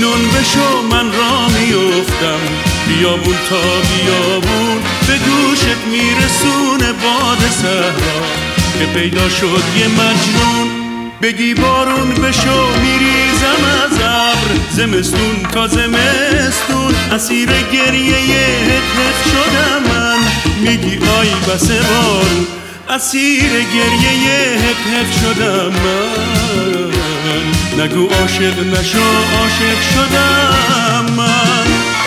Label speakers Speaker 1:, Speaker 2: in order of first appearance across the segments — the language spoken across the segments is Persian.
Speaker 1: مجنون بشو من را میافتم، بیابون تا بیابون به گوشت میرسونه باد صحرا که پیدا شد یه مجنون. بگی بارون بشو میریزم از ابر، زمستون تا زمستون اسیر گریه هت شدم من. میگی آی بس بارون اسیر گریه هت شدم من. نگو عاشق نشو عاشق شدم من.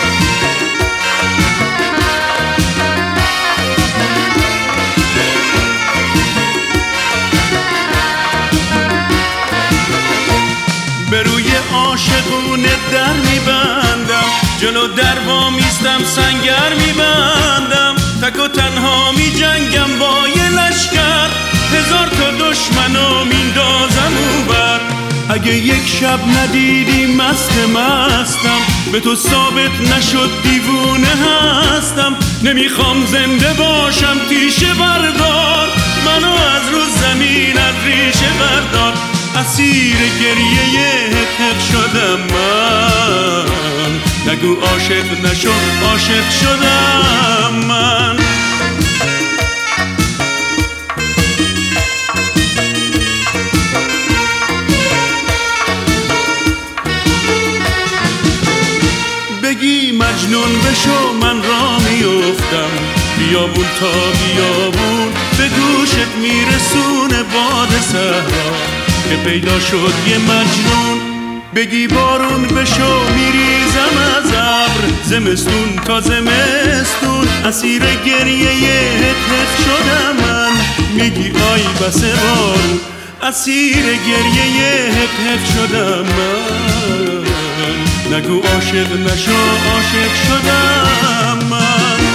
Speaker 1: به روی عاشقونه در میبندم، جلو در وا میستم سنگر میبندم. تک و تنها میجنگم با یه لشکر، هزار تا دشمنو میندازم اونور. اگه یک شب ندیدی مستم، به تو ثابت نشد دیوونه هستم. نمیخوام زنده باشم تیشه بردار، منو از رو زمین از ریشه بردار. اسیر گریه هت شدم من. نگو عاشق نشو عاشق شدم من. بگی مجنون بشو من را میافتم، بیابون تا بیابون به گوشت میرسونه باد صحرا که پیدا شد یه مجنون. بگی بارون بشو میریزم از ابر، زمستون تا زمستون اسیر گریه هت شدم من. میگی آی بس بارون اسیر گریه هت شدم من. نگو عاشق نشو عاشق شدم من.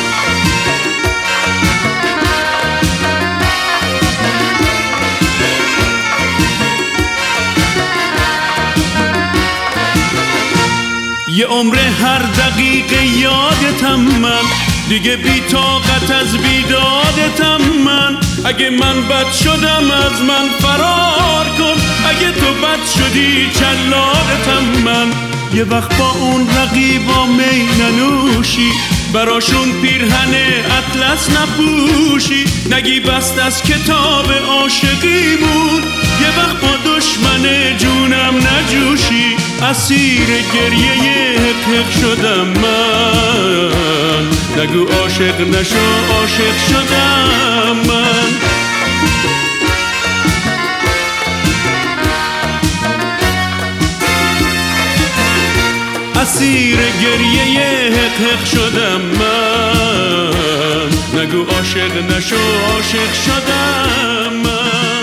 Speaker 1: یه عمر هر دقیقه یادتم من، دیگه بی طاقت از بیدادتم من. اگه من بد شدم از من فرار کن، اگه تو بد شدی جلادتم من. یه وقت با اون رقیبا می ننوشی، براشون پیرهن اطلس نپوشی. نگی بست از کتاب عاشقیمون، یه وقت با دشمن جونم نجوشی. اسیر گریه هت شدم من. نگو عاشق نشو عاشق شدم من. اسیر گریه حق شدم من. نگو عاشق نشو عاشق شدم من.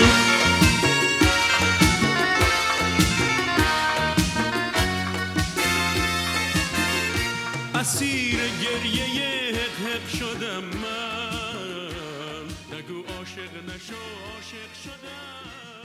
Speaker 1: اسیر گریه حق شدم من. نگو عاشق نشو عاشق شدم.